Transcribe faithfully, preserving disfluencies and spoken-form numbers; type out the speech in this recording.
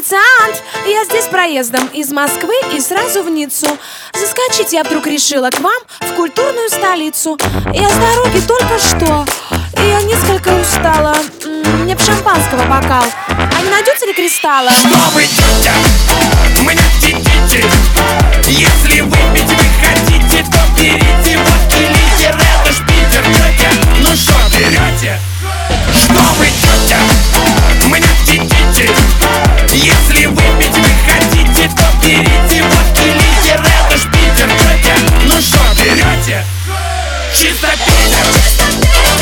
официант, я здесь проездом из Москвы и сразу в Ниццу. Заскочить я вдруг решила к вам в культурную столицу. Я с дороги только что, и я несколько устала. Мне б шампанского бокал. А не найдется ли кристалла? Что вы, тетя, мне хотите? Если выпить вы хотите, то берите водки, литер, это ж Питер, тетя. Ну что, берете? Что вы, тетя, мне хотите? Если выпить вы хотите, то берите водки, литер, это ж Питер, тетя. Ну что, берете? Чисто Питер.